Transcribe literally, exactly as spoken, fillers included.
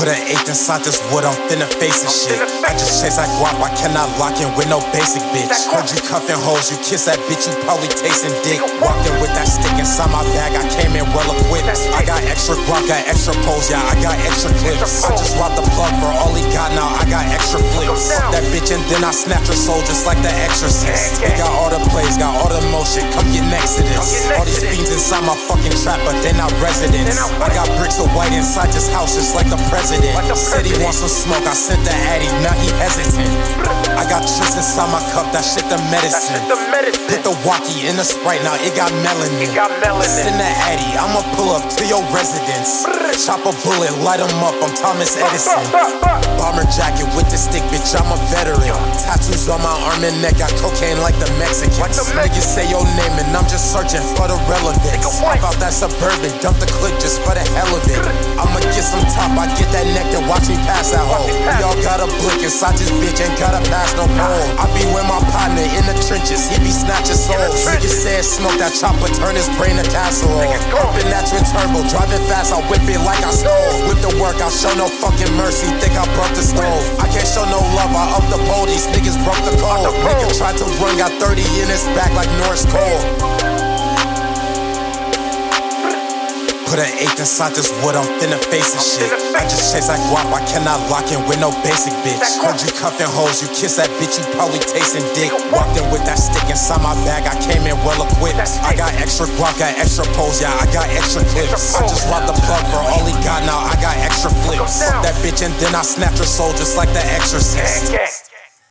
Put an eighth inside this wood, I'm finna face this shit. I just chase that guap, I cannot lock in with no basic bitch. Heard you cuffing hoes, you kiss that bitch, you probably tasting dick. Walked in with that stick inside my bag, I came in well equipped. I got extra guap, got extra pose, yeah, I got extra clips. I just robbed the plug for all he got, now I got extra flips. Fuck that bitch and then I snapped her soul just like the Exorcist. We got all the plays, got all the motion, come get next to this. All these fiends inside my fucking trap, but they're not residents. I got bricks of white inside this house, just like the president. Said he wants some smoke, I sent the addy, now he hesitant. I got tricks inside my cup, that shit the medicine. Hit the walkie in the Sprite, now it got melanin. Send the addy, I'ma pull up to your residence. Chop a bullet, light him up, I'm Thomas Edison. Bomber jacket with the stick, bitch, I'm a veteran. Tattoos on my arm and neck, got cocaine like the Mexicans. Niggas say your name and I'm just searching for the relevance. Pop out that Suburban, dump the clip just for the hell of it. I'ma get some top, I get that neck and watch me pass that hole. We all got a blick inside this bitch, ain't gotta pass no pole. I be with my partner in the trenches, he be snatching souls. Niggas said smoke that chopper, turn his brain to casserole. Open that twin turbo, driving fast, I whip it like I stole. Whip the work, I show no fucking mercy, think I broke the stove. I can't show no love, I up the pole, these niggas broke the code. Nigga tried to run, got thirty in his back like Norris Cole. Put an eighth inside this wood, I'm finna face this shit. I just chase that guap, I cannot lock in with no basic bitch. Heard you cuffing hoes, you kiss that bitch, you probably tasting dick. Walked in with that stick inside my bag, I came in well equipped. I got extra guap, got extra pose, yeah, I got extra clips. I just robbed the plug for all he got, now I got extra flips. Fuck that bitch and then I snapped her soul just like the Exorcist.